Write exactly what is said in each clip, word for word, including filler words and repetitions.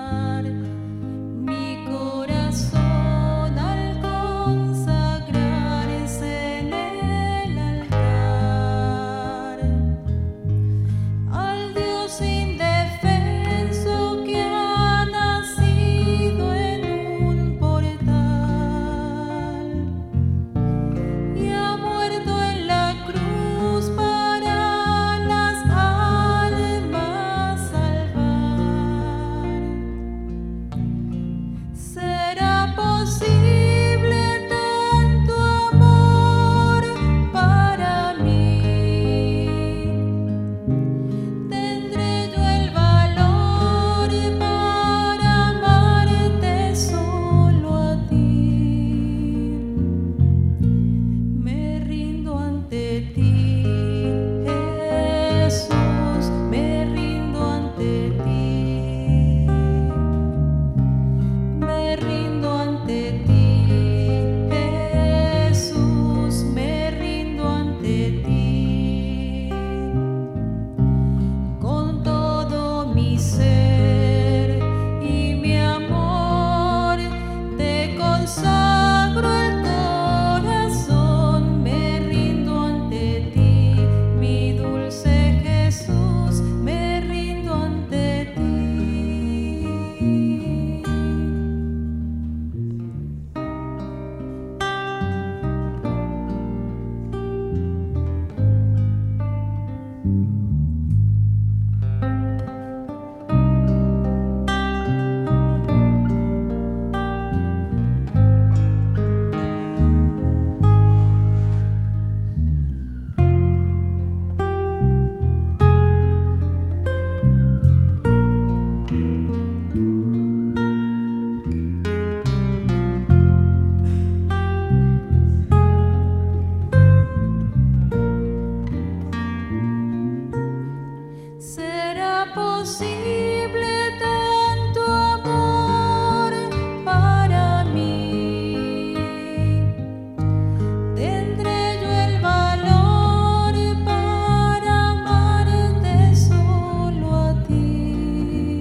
mi corazón al consagrarse en el altar, al Dios indefenso que ha nacido en un portal y ha muerto en la cruz para las almas salvar. ¿Será posible tanto amor para mí? ¿Tendré yo el valor para amarte solo a ti? Me rindo ante ti, Jesús, me rindo ante ti. Me rindo ante ti, Jesús, me rindo ante ti. Con todo mi ser y mi amor te consagro el corazón. Me rindo ante ti, mi dulce Jesús, me rindo ante ti. ¿Será posible tanto amor para mí? ¿Tendré yo el valor para amarte solo a ti?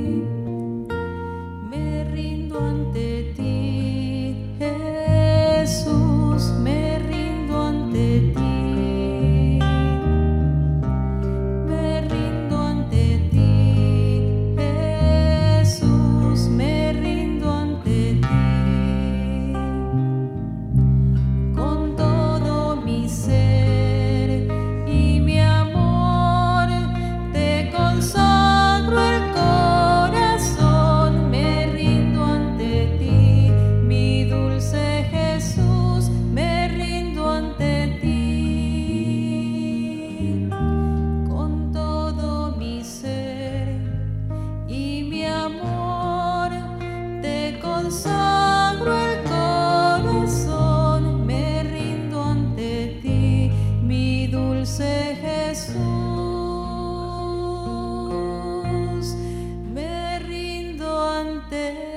Me rindo ante ti, Jesús, me rindo ante ti. Me rindo ante ti, Jesús, me rindo ante ti. Con todo mi ser y mi amor te consagro el corazón. Me rindo ante ti, mi dulce Jesús, me rindo ante ti. Con todo mi ser y mi amor te consagro el corazón. Me rindo ante ti, mi dulce Jesús, me rindo ante ti.